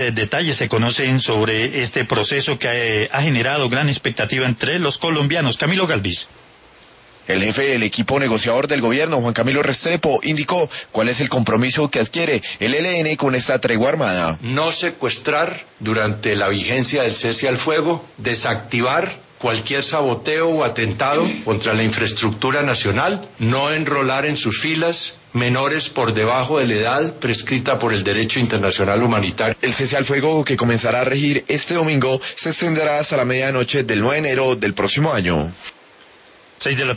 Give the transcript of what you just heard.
detalles se conocen sobre este proceso que ha generado gran expectativa entre los colombianos? Camilo Galvis. El jefe del equipo negociador del gobierno, Juan Camilo Restrepo, indicó cuál es el compromiso que adquiere el ELN con esta tregua armada. No secuestrar durante la vigencia del cese al fuego, desactivar cualquier saboteo o atentado contra la infraestructura nacional, no enrolar en sus filas menores por debajo de la edad prescrita por el derecho internacional humanitario. El cese al fuego, que comenzará a regir este domingo, se extenderá hasta la medianoche del 9 de enero del próximo año. 6 de la tarde.